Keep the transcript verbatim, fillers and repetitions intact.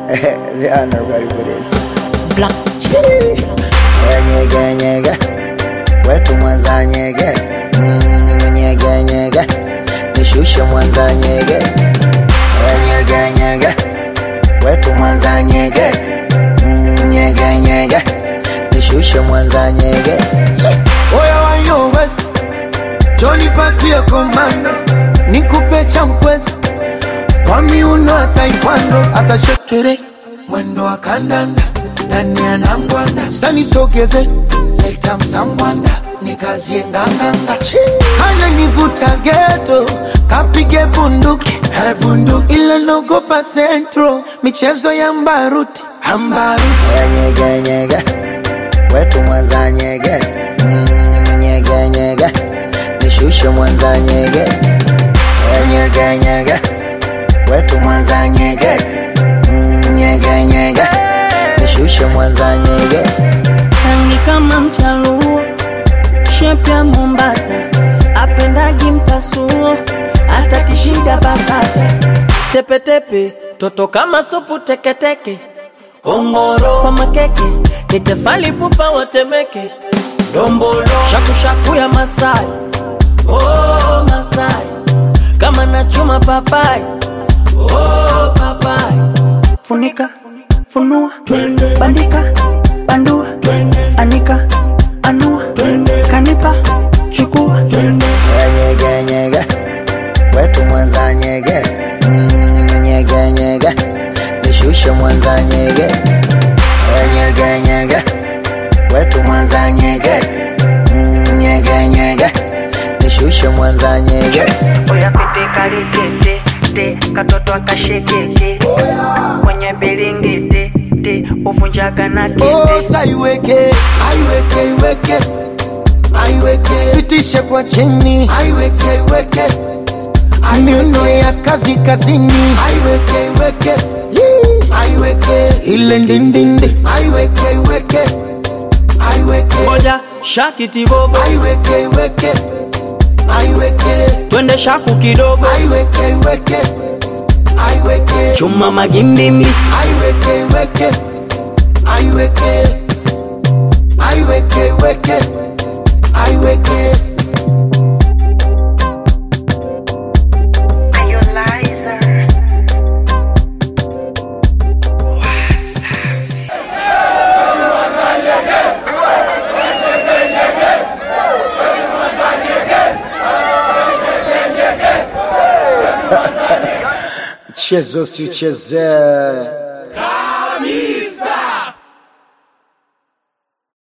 They are not ready for this. Black chili. Nyega nyega. Wetu Mwanza nyeges. Mm, nyega nyega. Nishushe Mwanza nyeges. Nyega nyega. Wetu Mwanza nyeges. Mm, nyega nyega. Nishushe Mwanza nyeges. Oya wa yo west. Johnny patia komando. Nikupe champwezi. Kwa miuno wa taekwondo. Asa shekere mwendo wa kandanda. Nani anangwanda. Sani sogeze leta msambwanda. Nikazie nganganga. Hana nivuta ghetto. Kapige bunduki He bunduki ile nogopa centro. Michezo ya mbaruti Ambaruti Nyega nyega. Wetu Mwanza nyeges. Mm, nyega nyega. Nishushe Mwanza nyeges. Nyega nyega. Wetu Mwanza nyeges. Mm, nyega nyega. Nishushe Mwanza nyeges. Rangi kama mchaluo, shepu ya Mombasa, apendagi mpasuo, hata kishida basata. Tepe tepe, toto kama supu teke teke, kongoro kwa makeke, nitefali pupa watemeke, dombolo, shaku shaku ya Masai, oh Masai, kama nachuma papai, oh papai, funika, funua, bandika, bandua, anika, anua, kanipa, chukua. Nyega nyega. Wetu Mwanza nyeges. Mm, nyega nyega. Nishushe Mwanza nyeges. Nyega nyega. Wetu Mwanza nyeges. Mm, nyega nyega. Nishushe Mwanza nyeges. Oya pete kalikete, te, katoto akashekeke, kwenye bilingete, te, uvunjaga na kete. Oh saiweke Aiweke iweke Aiweke pitishe kwa chini Aiweke iweke Miuno ya kazi kazini Aiweke iweke Aiweke ile ndindindi Aiweke iweke Aiweke Moja shakiti bobo, Aiweke iweke Aiweke twende shaku kidogo, Aiweke iweke Aiweke chuma magimbimi. Aiweke iweke Aiweke Aiweke iweke Aiweke Chezo si cheze.